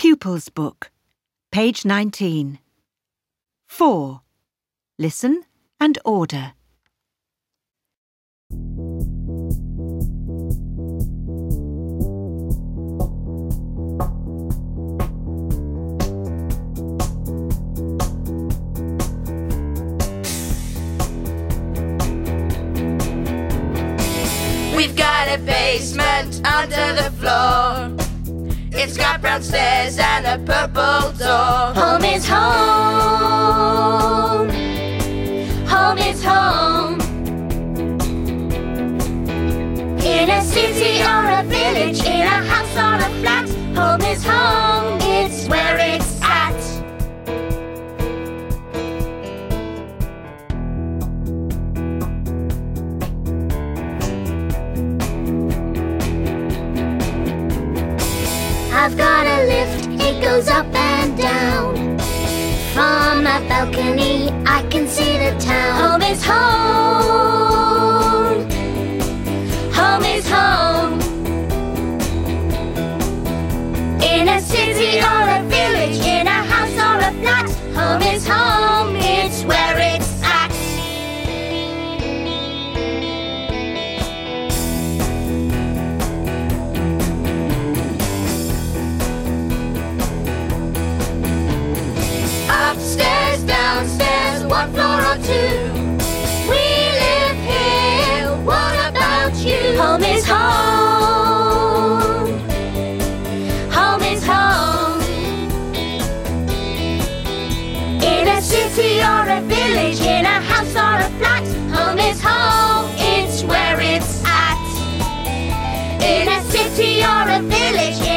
Pupils Book, page 19. 4. Listen and order. We've got a basement under the floor. It's got brown stairs and a purple door. Home is home. Home is home. In a city or a village, in a house or a flat, home is home. It's where it's at. I've got a lift, it goes up and down. From a balcony, I can see the town. Home is home. Home is home. In a city or a village, in a house or a flat, home is home, it's where it's at. Upstairs, downstairs, one floor or two. We live here, what about you? Home is home. Home is home. In a city or a village, in a house or a flat, home is home, it's where it's at. In a city or a village,